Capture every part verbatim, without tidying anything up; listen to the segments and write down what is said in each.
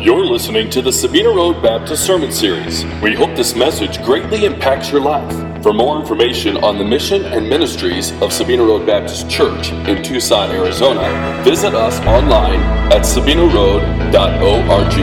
You're listening to the Sabina Road Baptist Sermon Series. We hope this message greatly impacts your life. For more information on the mission and ministries of Sabina Road Baptist Church in Tucson, Arizona, visit us online at sabina road dot org.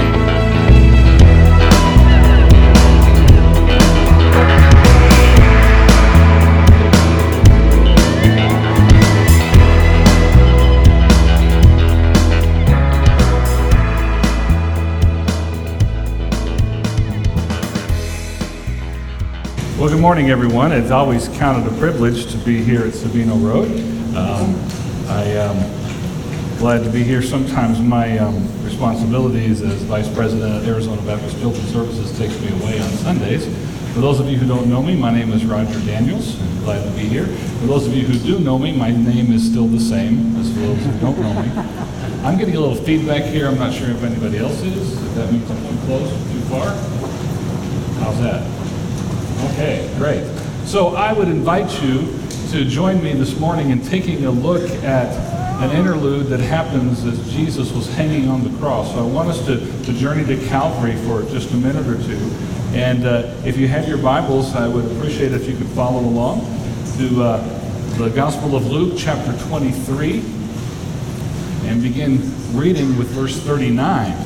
Well, good morning, everyone. It's always counted a privilege to be here at Sabina Road. Um, I am glad to be here. Sometimes my um, responsibilities as Vice President at Arizona Baptist Children's Services takes me away on Sundays. For those of you who don't know me, my name is Roger Daniels. I'm glad to be here. For those of you who do know me, my name is still the same as for those who don't know me. I'm getting a little feedback here. I'm not sure if anybody else is. If that means I'm too close, too far. How's that? Okay, great. So I would invite you to join me this morning in taking a look at an interlude that happens as Jesus was hanging on the cross. So I want us to, to journey to Calvary for just a minute or two. And uh, if you have your Bibles, I would appreciate if you could follow along to uh, the Gospel of Luke, chapter twenty-three, and begin reading with verse thirty-nine.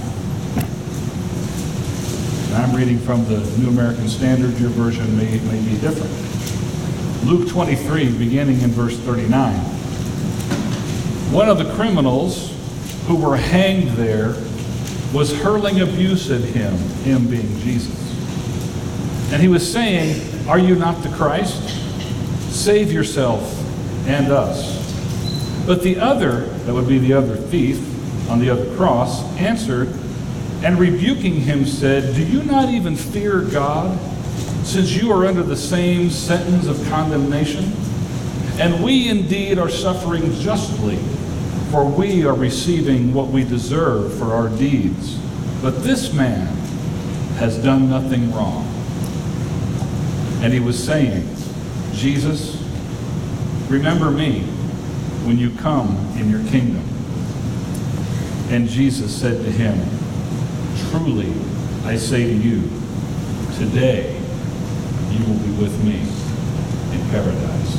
I'm reading from the New American Standard. Your version may, may be different. Luke twenty-three, beginning in verse thirty-nine. One of the criminals who were hanged there was hurling abuse at him, him being Jesus. And he was saying, "Are you not the Christ? Save yourself and us." But the other, that would be the other thief on the other cross, answered, and rebuking him said, "Do you not even fear God, since you are under the same sentence of condemnation? And we indeed are suffering justly, for we are receiving what we deserve for our deeds. But this man has done nothing wrong." And he was saying, "Jesus, remember me when you come in your kingdom." And Jesus said to him, "Truly, I say to you, today you will be with me in paradise."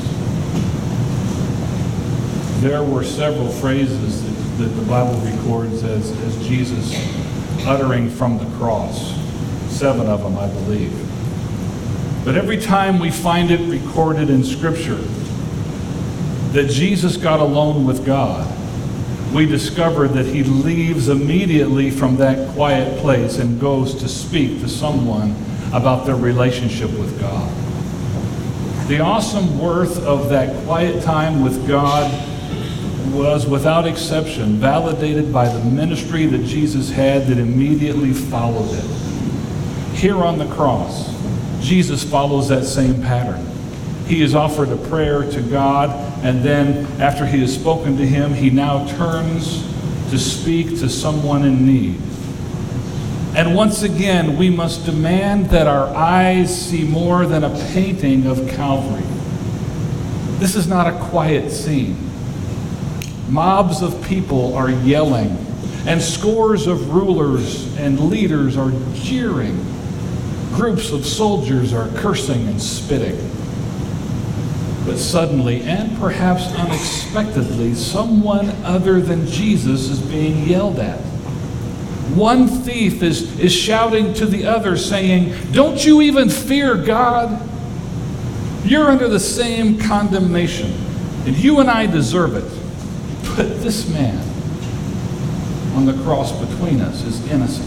There were several phrases that, that the Bible records as, as Jesus uttering from the cross. Seven of them, I believe. But every time we find it recorded in Scripture that Jesus got alone with God, we discover that he leaves immediately from that quiet place and goes to speak to someone about their relationship with God. The awesome worth of that quiet time with God was, without exception, validated by the ministry that Jesus had that immediately followed it. Here on the cross, Jesus follows that same pattern. He is offered a prayer to God, and then after he has spoken to him, he now turns to speak to someone in need. And once again, we must demand that our eyes see more than a painting of Calvary. This is not a quiet scene. Mobs of people are yelling, and scores of rulers and leaders are jeering. Groups of soldiers are cursing and spitting. But suddenly, and perhaps unexpectedly, someone other than Jesus is being yelled at. One thief is, is shouting to the other, saying, "Don't you even fear God? You're under the same condemnation, and you and I deserve it. But this man on the cross between us is innocent."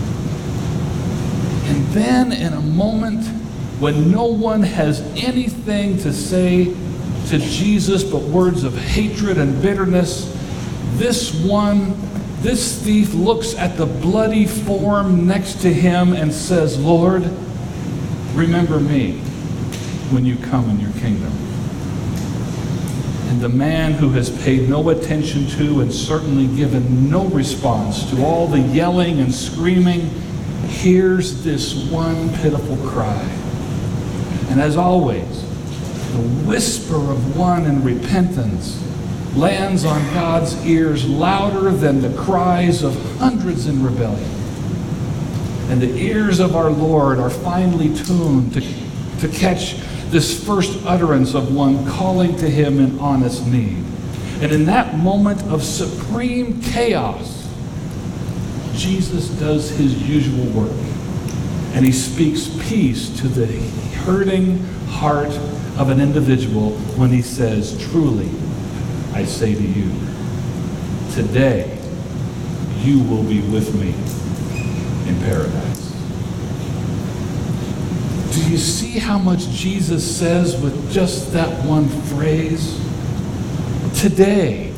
And then, in a moment when no one has anything to say to Jesus but words of hatred and bitterness, this one, this thief looks at the bloody form next to him and says, "Lord, remember me when you come in your kingdom." And the man who has paid no attention to and certainly given no response to all the yelling and screaming hears this one pitiful cry. And as always, the whisper of one in repentance lands on God's ears louder than the cries of hundreds in rebellion. And the ears of our Lord are finely tuned to, to catch this first utterance of one calling to him in honest need. And in that moment of supreme chaos, Jesus does his usual work. And he speaks peace to the hurting heart of an individual when he says, "Truly, I say to you, today you will be with me in paradise." Do you see how much Jesus says with just that one phrase? Today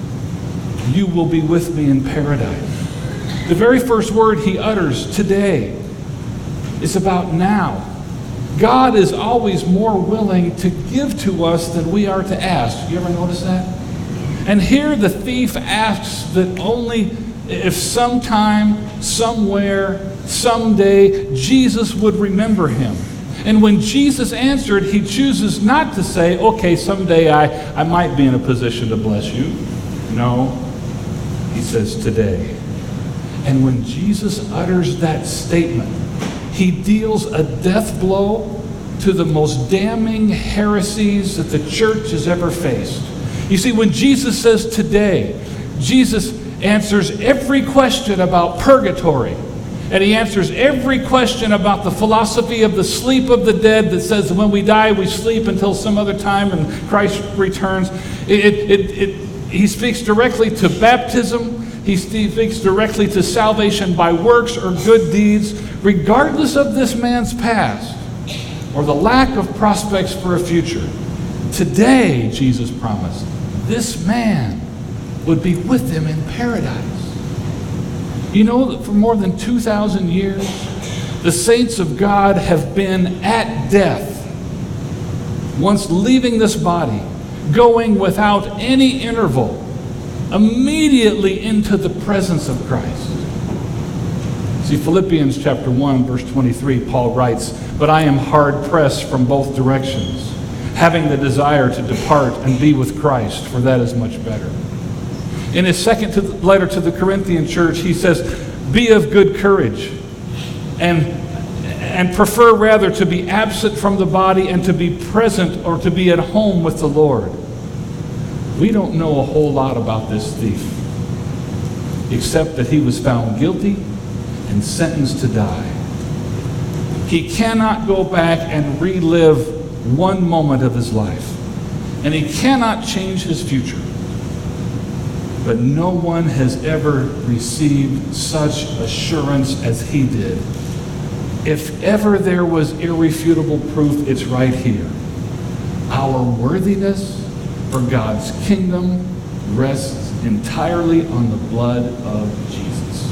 you will be with me in paradise. The very first word he utters, today, is about now. God is always more willing to give to us than we are to ask. You ever notice that? And here the thief asks that only if sometime, somewhere, someday, Jesus would remember him. And when Jesus answered, he chooses not to say, okay, someday I, I might be in a position to bless you. No, he says today. And when Jesus utters that statement, he deals a death blow to the most damning heresies that the church has ever faced. You see, when Jesus says today, Jesus answers every question about purgatory. And he answers every question about the philosophy of the sleep of the dead that says that when we die, we sleep until some other time and Christ returns. It, it, it, it, he speaks directly to baptism. He speaks directly to salvation by works or good deeds, regardless of this man's past or the lack of prospects for a future. Today, Jesus promised, this man would be with him in paradise. You know that for more than two thousand years, the saints of God have been at death, once leaving this body, going without any interval, immediately into the presence of Christ. See, Philippians chapter one, verse twenty-three, Paul writes, "But I am hard pressed from both directions, having the desire to depart and be with Christ, for that is much better." In his second to the letter to the Corinthian church, he says, "Be of good courage, and, and prefer rather to be absent from the body and to be present or to be at home with the Lord." We don't know a whole lot about this thief, except that he was found guilty and sentenced to die. He cannot go back and relive one moment of his life, and he cannot change his future. But no one has ever received such assurance as he did. If ever there was irrefutable proof, it's right here. Our worthiness for God's kingdom rests entirely on the blood of Jesus.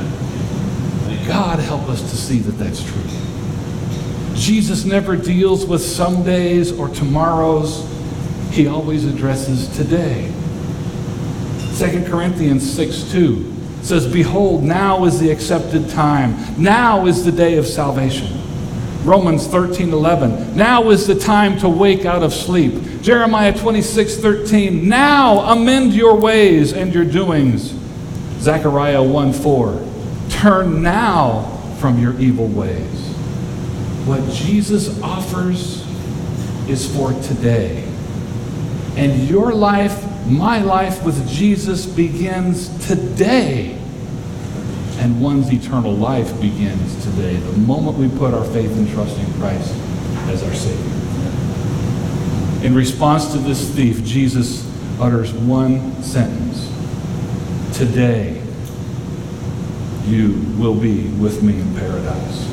Amen. God help us to see that that's true. Jesus never deals with some days or tomorrows. He always addresses today. Second Corinthians six two says, "Behold, now is the accepted time. Now is the day of salvation." Romans thirteen eleven, "Now is the time to wake out of sleep." Jeremiah twenty-six thirteen, "Now amend your ways and your doings." Zechariah one four, "Turn now from your evil ways." What Jesus offers is for today. And your life, my life with Jesus begins today. And one's eternal life begins today, the moment we put our faith and trust in Christ as our Savior. In response to this thief, Jesus utters one sentence: "Today you will be with me in paradise."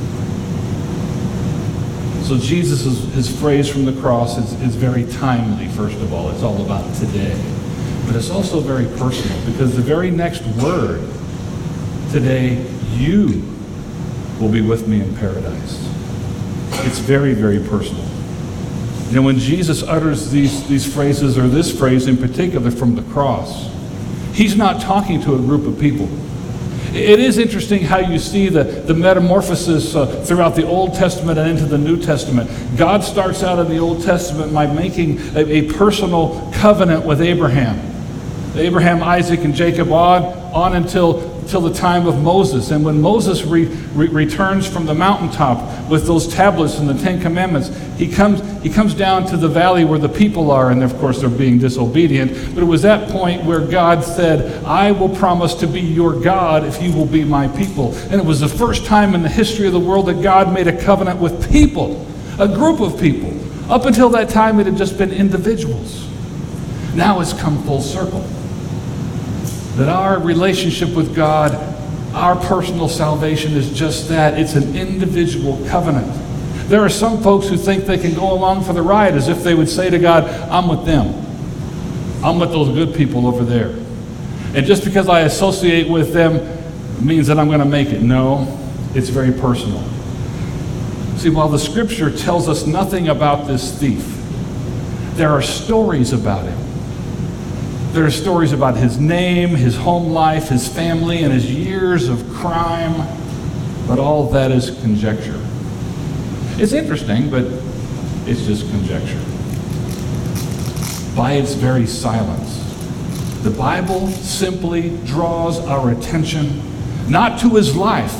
So Jesus, his phrase from the cross is, is very timely, first of all. It's all about today. But it's also very personal, because the very next word, "Today you will be with me in paradise," it's very, very personal. You know, when Jesus utters these, these phrases, or this phrase in particular from the cross, he's not talking to a group of people. It is interesting how you see the, the metamorphosis uh, throughout the Old Testament and into the New Testament. God starts out in the Old Testament by making a, a personal covenant with Abraham. Abraham, Isaac, and Jacob on, on until till the time of Moses. And when Moses re, re, returns from the mountaintop with those tablets and the Ten Commandments, he comes, he comes down to the valley where the people are, and of course they're being disobedient. But it was that point where God said, I will promise to be your God if you will be my people. And it was the first time in the history of the world that God made a covenant with people, a group of people. Up until that time, it had just been individuals. Now it's come full circle. That our relationship with God, our personal salvation is just that. It's an individual covenant. There are some folks who think they can go along for the ride as if they would say to God, I'm with them. I'm with those good people over there. And just because I associate with them means that I'm going to make it. No, it's very personal. See, while the scripture tells us nothing about this thief, there are stories about him. There are stories about his name, his home life, his family, and his years of crime, but all that is conjecture. It's interesting, but it's just conjecture. By its very silence, the Bible simply draws our attention not to his life,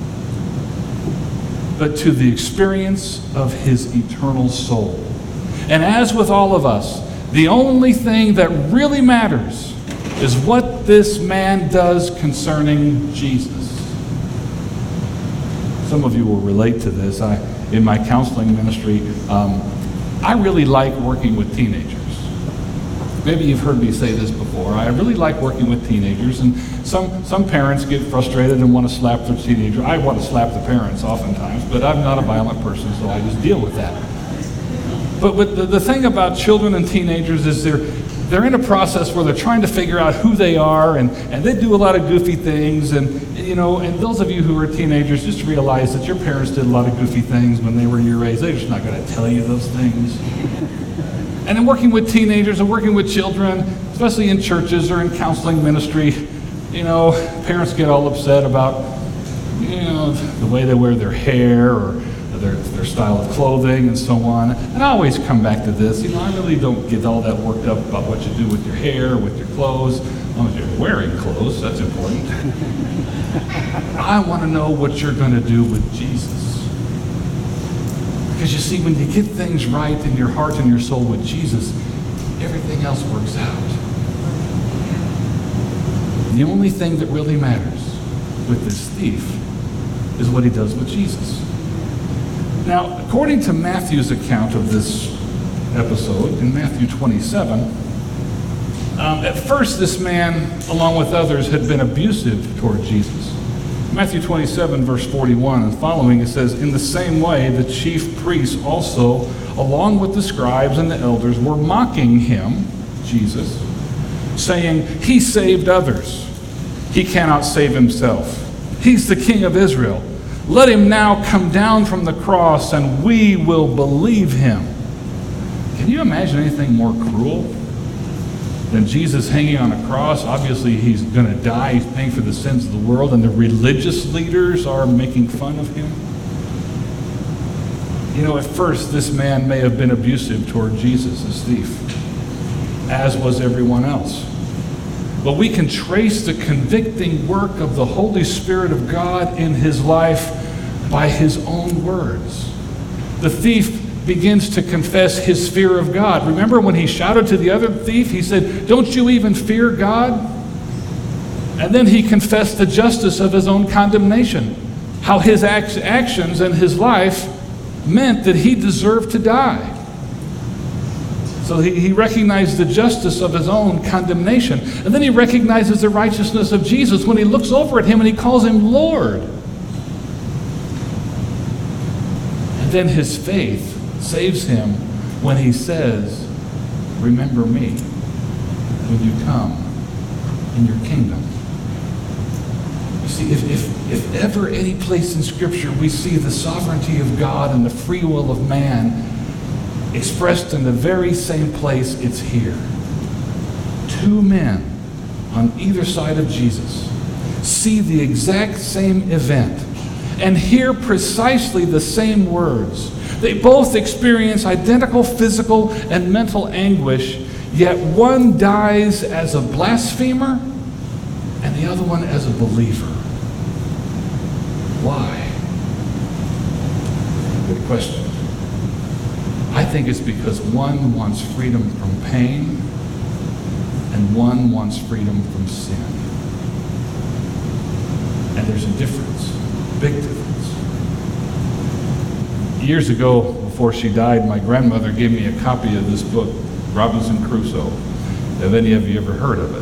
but to the experience of his eternal soul. And as with all of us, the only thing that really matters is what this man does concerning Jesus. Some of you will relate to this. I, in my counseling ministry, um, I really like working with teenagers. Maybe you've heard me say this before. I really like working with teenagers, and some, some parents get frustrated and want to slap their teenager. I want to slap the parents oftentimes, but I'm not a violent person, so I just deal with that. But with the, the thing about children and teenagers is they're, they're in a process where they're trying to figure out who they are, and, and they do a lot of goofy things. And, you know, and those of you who are teenagers, just realize that your parents did a lot of goofy things when they were your age. They're just not going to tell you those things. And in working with teenagers and working with children, especially in churches or in counseling ministry, you know, parents get all upset about, you know, the way they wear their hair or Their, their style of clothing and so on. And I always come back to this, you know, I really don't get all that worked up about what you do with your hair, with your clothes, as long as you're wearing clothes, that's important. I want to know what you're going to do with Jesus. Because you see, when you get things right in your heart and your soul with Jesus, everything else works out. The only thing that really matters with this thief is what he does with Jesus. Now, according to Matthew's account of this episode, in Matthew twenty-seven, um, at first this man, along with others, had been abusive toward Jesus. Matthew twenty-seven, verse forty-one and following, it says, in the same way, the chief priests also, along with the scribes and the elders, were mocking him, Jesus, saying, he saved others. He cannot save himself. He's the King of Israel. Let him now come down from the cross, and we will believe him. Can you imagine anything more cruel than Jesus hanging on a cross? Obviously, he's going to die. He's paying for the sins of the world, and the religious leaders are making fun of him. You know, at first, this man may have been abusive toward Jesus, this thief, as was everyone else. But we can trace the convicting work of the Holy Spirit of God in his life by his own words. The thief begins to confess his fear of God. Remember when he shouted to the other thief, he said, don't you even fear God? And then he confessed the justice of his own condemnation, how his act- actions and his life meant that he deserved to die. So he, he recognized the justice of his own condemnation. And then he recognizes the righteousness of Jesus when he looks over at him and he calls him Lord. And then his faith saves him when he says, remember me when you come in your kingdom. You see, if, if, if ever any place in Scripture we see the sovereignty of God and the free will of man expressed in the very same place, it's here. Two men on either side of Jesus see the exact same event and hear precisely the same words. They both experience identical physical and mental anguish, yet one dies as a blasphemer and the other one as a believer. Why? Good question. I think it's because one wants freedom from pain and one wants freedom from sin. And there's a difference, big difference. Years ago, before she died, my grandmother gave me a copy of this book, Robinson Crusoe. Have any of you ever heard of it?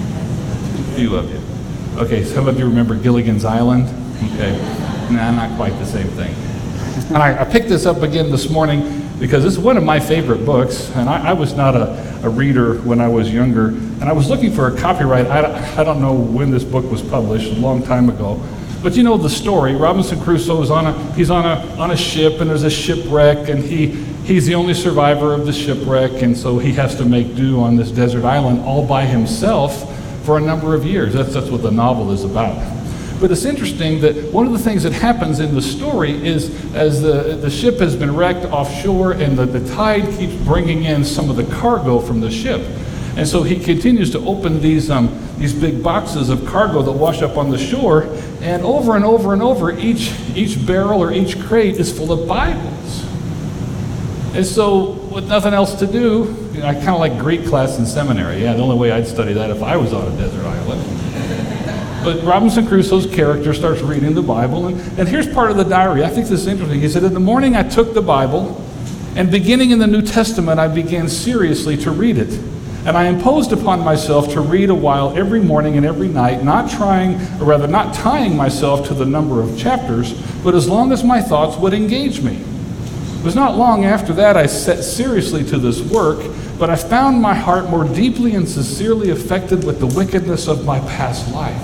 A few of you. Okay, some of you remember Gilligan's Island? Okay, nah, not quite the same thing. And I, I picked this up again this morning because this is one of my favorite books, and I, I was not a, a reader when I was younger, and I was looking for a copyright. I, I don't know when this book was published, a long time ago. But you know the story. Robinson Crusoe is on a he's on a on a ship, and there's a shipwreck, and he he's the only survivor of the shipwreck, and so he has to make do on this desert island all by himself for a number of years. That's that's what the novel is about. But it's interesting that one of the things that happens in the story is as the the ship has been wrecked offshore, and the, the tide keeps bringing in some of the cargo from the ship. And so he continues to open these um, these big boxes of cargo that wash up on the shore, and over and over and over, each each barrel or each crate is full of Bibles. And so, with nothing else to do, you know, I kind of like Greek class in seminary. Yeah, the only way I'd study that if I was on a desert island. But Robinson Crusoe's character starts reading the Bible, and, and here's part of the diary. I think this is interesting. He said, "In the morning I took the Bible, and beginning in the New Testament, I began seriously to read it. And I imposed upon myself to read a while every morning and every night, not trying, or rather not tying myself to the number of chapters, but as long as my thoughts would engage me. It was not long after that I set seriously to this work, but I found my heart more deeply and sincerely affected with the wickedness of my past life."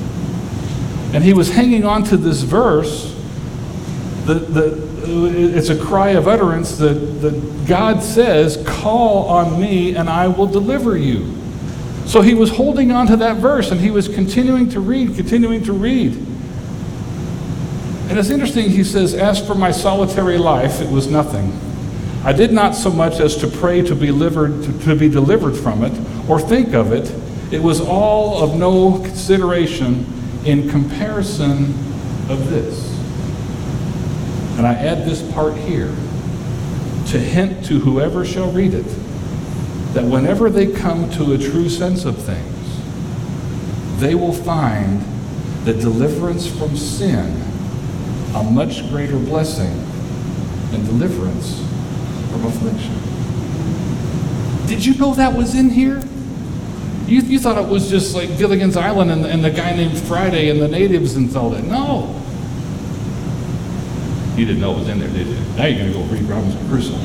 And he was hanging on to this verse. The, the, it's a cry of utterance that, that God says, "Call on me and I will deliver you." So he was holding on to that verse, and he was continuing to read, continuing to read. And it's interesting, he says, "As for my solitary life, it was nothing. I did not so much as to pray to be delivered, to, to be delivered from it, or think of it. It was all of no consideration in comparison of this." And I add this part here to hint to whoever shall read it that whenever they come to a true sense of things, they will find that deliverance from sin a much greater blessing than deliverance from affliction. Did you know that was in here? You, you thought it was just like Gilligan's Island and, and the guy named Friday and the natives and all that. No. You didn't know it was in there, did you? Now you're going to go read Robinson Crusoe.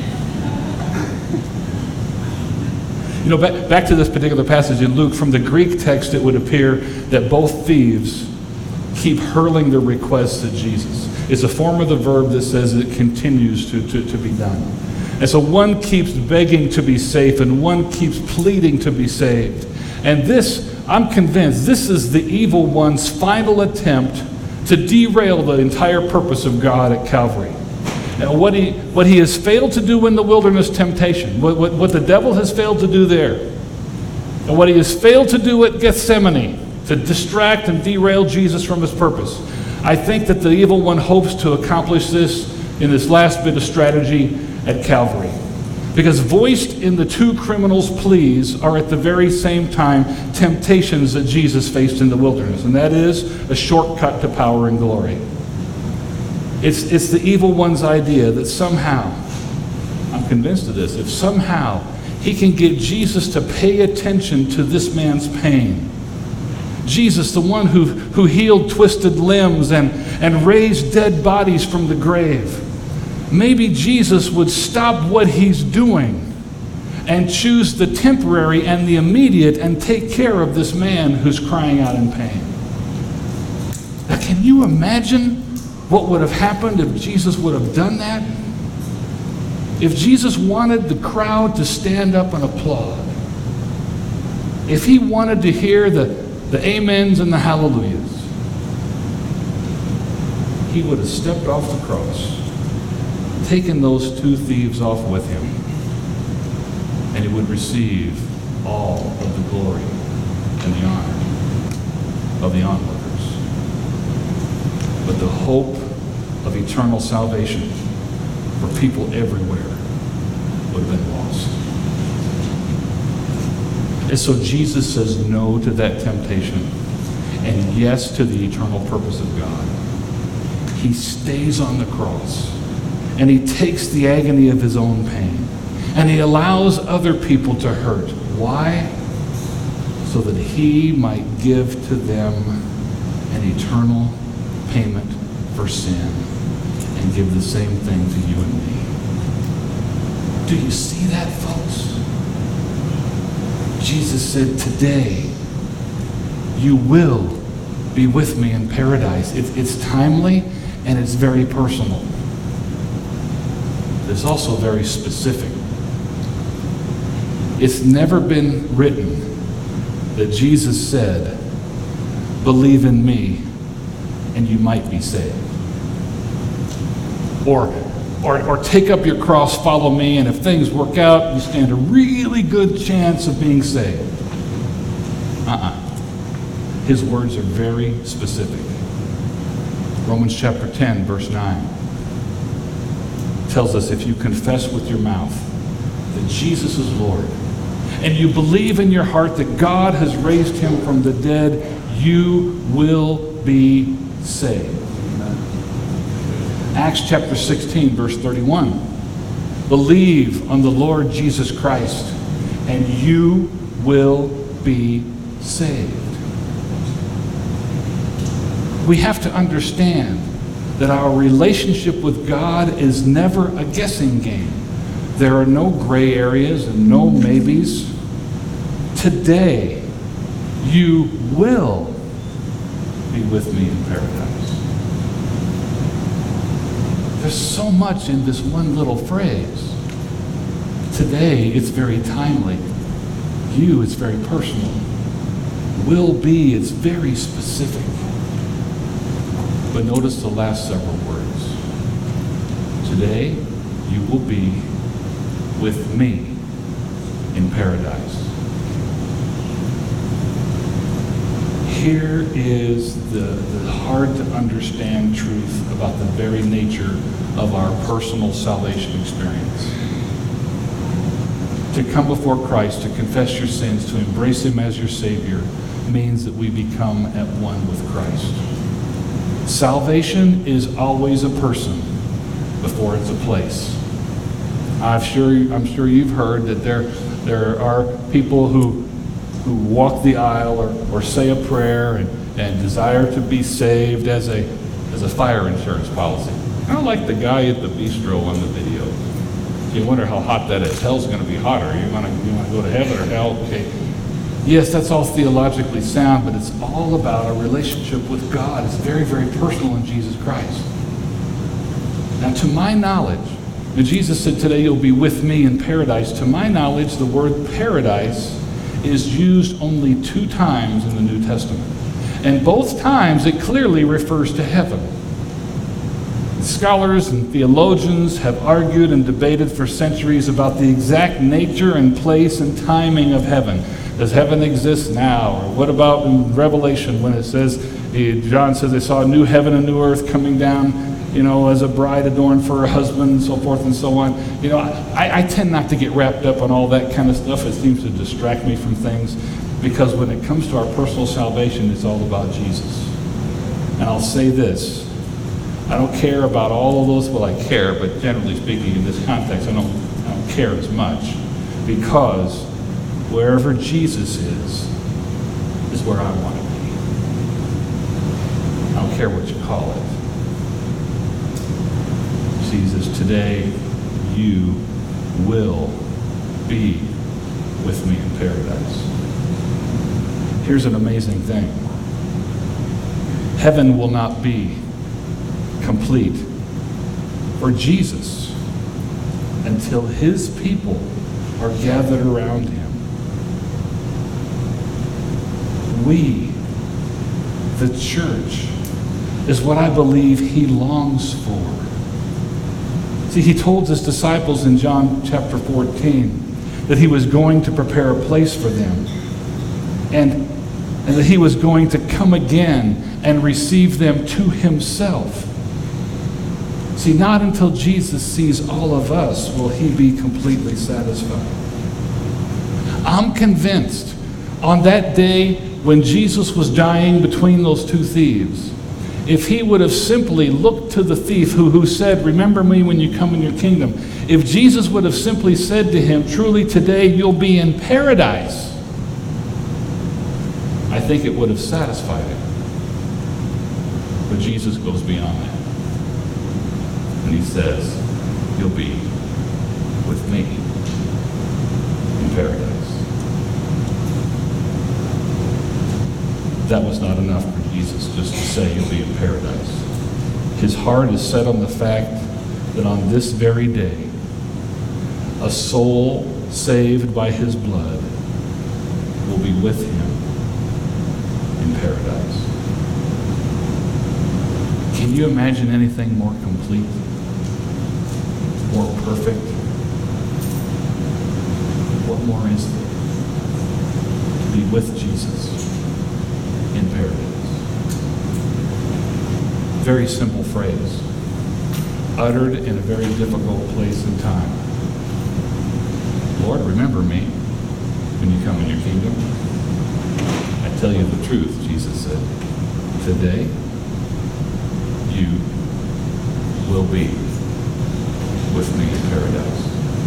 You know, back, back to this particular passage in Luke, from the Greek text, it would appear that both thieves keep hurling their requests at Jesus. It's a form of the verb that says it continues to, to, to be done. And so one keeps begging to be safe, and one keeps pleading to be saved. And this, I'm convinced, this is the evil one's final attempt to derail the entire purpose of God at Calvary. And what he, what he has failed to do in the wilderness temptation, what, what, what the devil has failed to do there, and what he has failed to do at Gethsemane, to distract and derail Jesus from his purpose. I think that the evil one hopes to accomplish this in this last bit of strategy at Calvary. Because voiced in the two criminals' pleas are at the very same time temptations that Jesus faced in the wilderness, and that is a shortcut to power and glory. It's, it's the evil one's idea that somehow, I'm convinced of this, if somehow he can get Jesus to pay attention to this man's pain, Jesus, the one who, who healed twisted limbs and, and raised dead bodies from the grave, maybe Jesus would stop what he's doing and choose the temporary and the immediate and take care of this man who's crying out in pain. Now, can you imagine what would have happened if Jesus would have done that? If Jesus wanted the crowd to stand up and applaud, if he wanted to hear the, the amens and the hallelujahs, he would have stepped off the cross, taken those two thieves off with him, and he would receive all of the glory and the honor. of the onlookers. But the hope of eternal salvation for people everywhere would have been lost. And so Jesus says no to that temptation and yes to the eternal purpose of God. He stays on the cross and he takes the agony of his own pain and he allows other people to hurt. Why? So that he might give to them an eternal payment for sin and give the same thing to you and me. Do you see that, folks? Jesus said, today you will be with me in paradise. It, it's timely and it's very personal. It's also very specific. It's never been written that Jesus said, believe in me and you might be saved. Or, or, or take up your cross, follow me, and if things work out, you stand a really good chance of being saved. Uh-uh. His words are very specific. Romans chapter ten, verse nine tells us if you confess with your mouth that Jesus is Lord, and you believe in your heart that God has raised him from the dead, you will be saved. Acts chapter sixteen, verse thirty-one. Believe on the Lord Jesus Christ, and you will be saved. We have to understand that our relationship with God is never a guessing game. There are no gray areas and no maybes. Today, you will be with me in paradise. There's so much in this one little phrase. Today, it's very timely. You, it's very personal. Will be, it's very specific. But notice the last several words. Today, you will be with me in paradise. Here is the, the hard to understand truth about the very nature of our personal salvation experience. To come before Christ, to confess your sins, to embrace him as your Savior, means that we become at one with Christ. Salvation is always a person before it's a place. I'm sure, I'm sure you've heard that there, there are people who, who walk the aisle or, or say a prayer and, and desire to be saved as a, as a fire insurance policy. Kind of like the guy at the bistro on the video. You wonder how hot that is. Hell's going to be hotter. You want to you want to go to heaven or hell? Okay. Yes, that's all theologically sound, but it's all about a relationship with God. It's very, very personal in Jesus Christ. Now, to my knowledge, when Jesus said, today you'll be with me in paradise, to my knowledge, the word paradise is used only two times in the New Testament. And both times it clearly refers to heaven. Scholars and theologians have argued and debated for centuries about the exact nature and place and timing of heaven. Does heaven exist now? Or what about in Revelation when it says, John says they saw a new heaven and new earth coming down, you know, as a bride adorned for her husband and so forth and so on. You know, I, I tend not to get wrapped up on all that kind of stuff. It seems to distract me from things because when it comes to our personal salvation, it's all about Jesus. And I'll say this. I don't care about all of those, well, I care, but generally speaking, in this context, I don't, I don't care as much because wherever Jesus is, is where I want to be. I don't care what you call it. Jesus, today you will be with me in paradise. Here's an amazing thing. Heaven will not be complete for Jesus until his people are gathered around him. We, the church, is what I believe he longs for. See, he told his disciples in John chapter fourteen that he was going to prepare a place for them and, and that he was going to come come again and receive them to himself. See, not until Jesus sees all of us will he be completely satisfied. I'm convinced on that day when Jesus was dying between those two thieves, if he would have simply looked to the thief who, who said, remember me when you come in your kingdom, if Jesus would have simply said to him, truly today you'll be in paradise, I think it would have satisfied him. But Jesus goes beyond that. And he says, you'll be with me in paradise. That was not enough for Jesus just to say you'll be in paradise. His heart is set on the fact that on this very day, a soul saved by his blood will be with him in paradise. Can you imagine anything more complete, more perfect? What more is there? To be with Jesus in paradise. Very simple phrase, uttered in a very difficult place and time. Lord, remember me when you come in your kingdom. I tell you the truth, Jesus said. Today, you will be with me in paradise.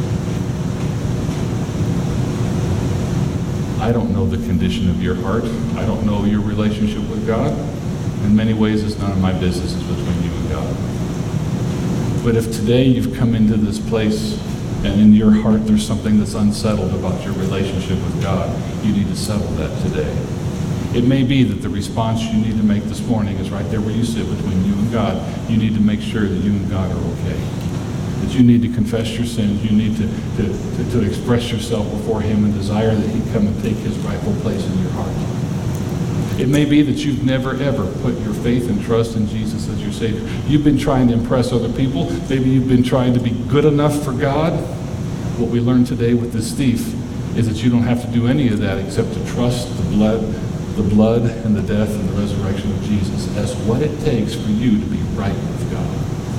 I don't know the condition of your heart. I don't know your relationship with God. In many ways, it's none of my business. It's between you and God. But if today you've come into this place and in your heart there's something that's unsettled about your relationship with God, you need to settle that today. It may be that the response you need to make this morning is right there where you sit between you and God. You need to make sure that you and God are okay. That you need to confess your sins. You need to, to, to, to express yourself before him and desire that he come and take his rightful place in your heart. It may be that you've never ever put your faith and trust in Jesus as your Savior. You've been trying to impress other people. Maybe you've been trying to be good enough for God. What we learned today with this thief is that you don't have to do any of that except to trust the blood, the blood and the death and the resurrection of Jesus as what it takes for you to be right with God.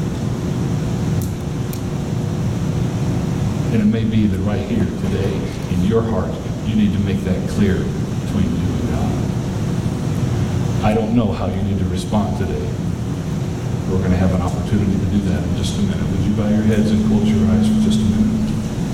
And it may be that right here today in your heart, you need to make that clear between you and God. I don't know how you need to respond today. We're going to have an opportunity to do that in just a minute. Would you bow your heads and close your eyes for just a minute?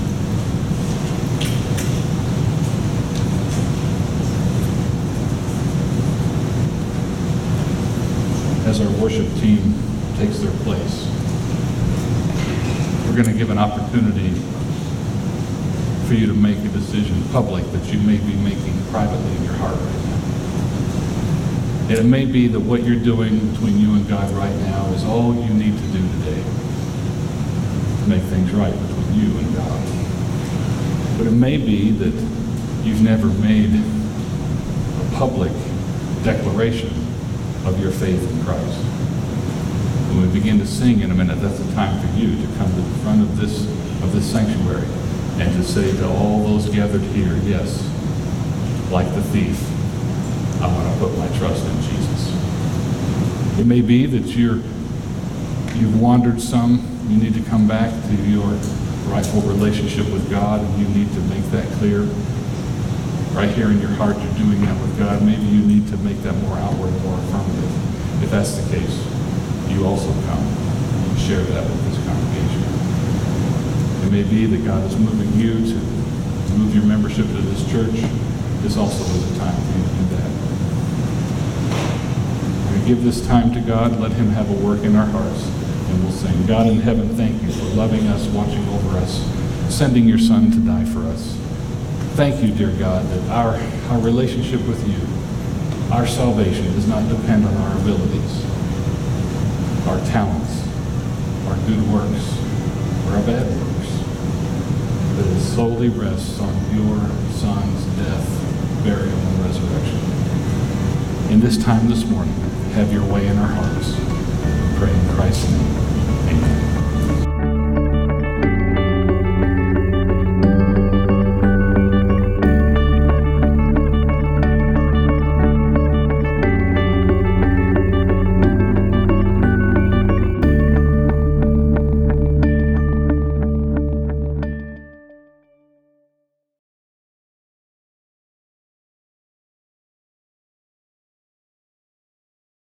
As our worship team takes their place, we're going to give an opportunity for you to make a decision public that you may be making privately in your heart right now. And it may be that what you're doing between you and God right now is all you need to do today to make things right between you and God. But it may be that you've never made a public declaration of your faith in Christ. When we begin to sing in a minute, that's the time for you to come to the front of this of this sanctuary and to say to all those gathered here, yes, like the thief, I want to put my trust in Jesus. It may be that you're, you've wandered some. You need to come back to your rightful relationship with God, and you need to make that clear. Right here in your heart, you're doing that with God. Maybe you need to make that more outward, more affirmative. If that's the case, you also come and share that with this congregation. It may be that God is moving you to move your membership to this church. This also is a time for you to do that. We're going to give this time to God. Let him have a work in our hearts. And we'll sing, God in heaven, thank you for loving us, watching over us, sending your Son to die for us. Thank you, dear God, that our, our relationship with you, our salvation does not depend on our abilities, our talents, our good works, or our bad works, but it solely rests on your Son's death, burial, and resurrection. In this time this morning, have your way in our hearts.